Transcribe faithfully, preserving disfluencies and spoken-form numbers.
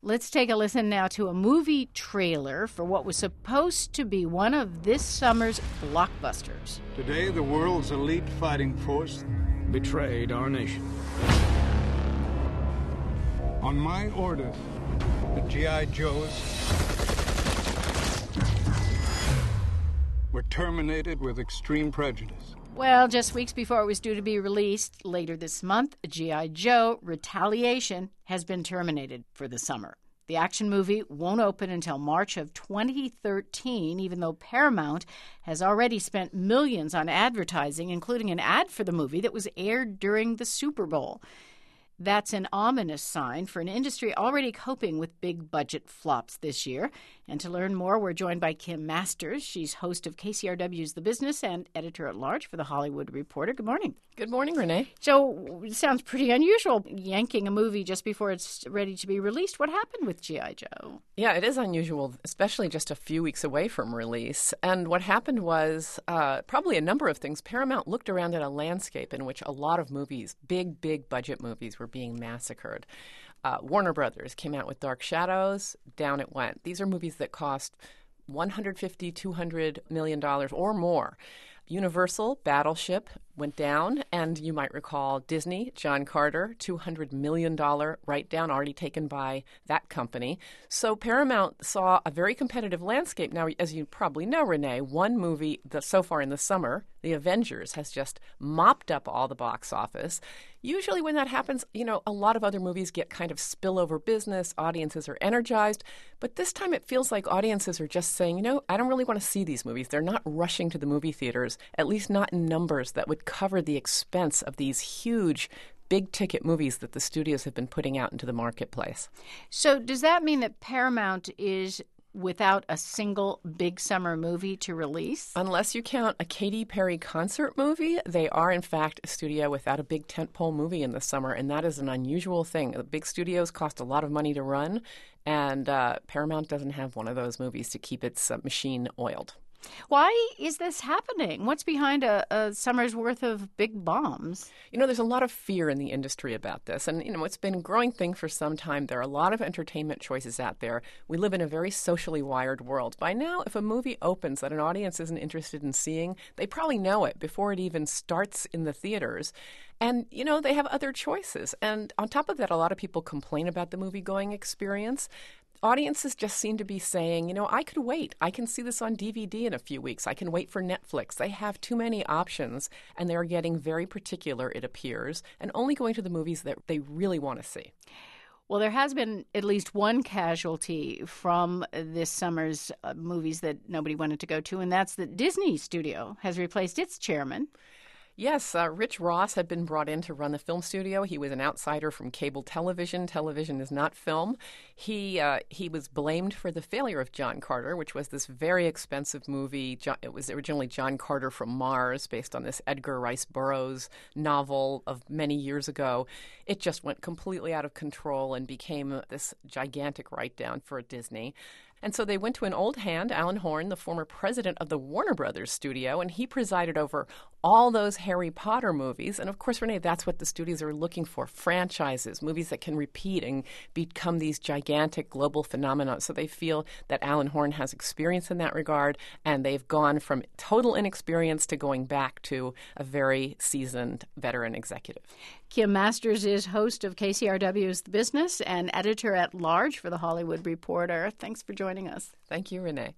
Let's take a listen now to a movie trailer for what was supposed to be one of this summer's blockbusters. Today, the world's elite fighting force betrayed our nation. On my orders, the G I. Joes were terminated with extreme prejudice. Well, just weeks before it was due to be released later this month, G I. Joe Retaliation has been terminated for the summer. The action movie won't open until March of twenty thirteen, even though Paramount has already spent millions on advertising, including an ad for the movie that was aired during the Super Bowl. That's an ominous sign for an industry already coping with big budget flops this year. And to learn more, we're joined by Kim Masters. She's host of K C R W's The Business and editor-at-large for The Hollywood Reporter. Good morning. Good morning, Renee. So it sounds pretty unusual, yanking a movie just before it's ready to be released. What happened with G I. Joe? Yeah, it is unusual, especially just a few weeks away from release. And what happened was uh, probably a number of things. Paramount looked around at a landscape in which a lot of movies, big, big budget movies, were being massacred. Uh, Warner Brothers came out with Dark Shadows. Down it went. These are movies that cost one hundred fifty, two hundred million dollars or more. Universal, Battleship, went down, and you might recall Disney, John Carter, two hundred million dollars write-down already taken by that company. So Paramount saw a very competitive landscape. Now, as you probably know, Renee, one movie that so far in the summer, The Avengers, has just mopped up all the box office. Usually when that happens, you know, a lot of other movies get kind of spillover business, audiences are energized, but this time it feels like audiences are just saying, you know, I don't really want to see these movies. They're not rushing to the movie theaters, at least not in numbers that would cover the expense of these huge big-ticket movies that the studios have been putting out into the marketplace. So does that mean that Paramount is without a single big summer movie to release? Unless you count a Katy Perry concert movie, they are, in fact, a studio without a big tentpole movie in the summer, and that is an unusual thing. The big studios cost a lot of money to run, and uh, Paramount doesn't have one of those movies to keep its uh, machine oiled. Why is this happening? What's behind a, a summer's worth of big bombs? You know, there's a lot of fear in the industry about this. And, you know, it's been a growing thing for some time. There are a lot of entertainment choices out there. We live in a very socially wired world. By now, if a movie opens that an audience isn't interested in seeing, they probably know it before it even starts in the theaters. And, you know, they have other choices. And on top of that, a lot of people complain about the movie-going experience. Audiences just seem to be saying, you know, I could wait. I can see this on D V D in a few weeks. I can wait for Netflix. They have too many options, and they're getting very particular, it appears, and only going to the movies that they really want to see. Well, there has been at least one casualty from this summer's uh, movies that nobody wanted to go to, and that's that Disney Studio has replaced its chairman. Yes, uh, Rich Ross had been brought in to run the film studio. He was an outsider from cable television. Television is not film. He uh, he was blamed for the failure of John Carter, which was this very expensive movie. John, it was originally John Carter from Mars, based on this Edgar Rice Burroughs novel of many years ago. It just went completely out of control and became this gigantic write-down for Disney. And so they went to an old hand, Alan Horn, the former president of the Warner Brothers studio, and he presided over all those Harry Potter movies. And of course, Renee, that's what the studios are looking for, franchises, movies that can repeat and become these gigantic global phenomena. So they feel that Alan Horn has experience in that regard, and they've gone from total inexperience to going back to a very seasoned veteran executive. Kim Masters is host of K C R W's The Business and editor-at-large for The Hollywood Reporter. Thanks for joining us. Thank you, Renee.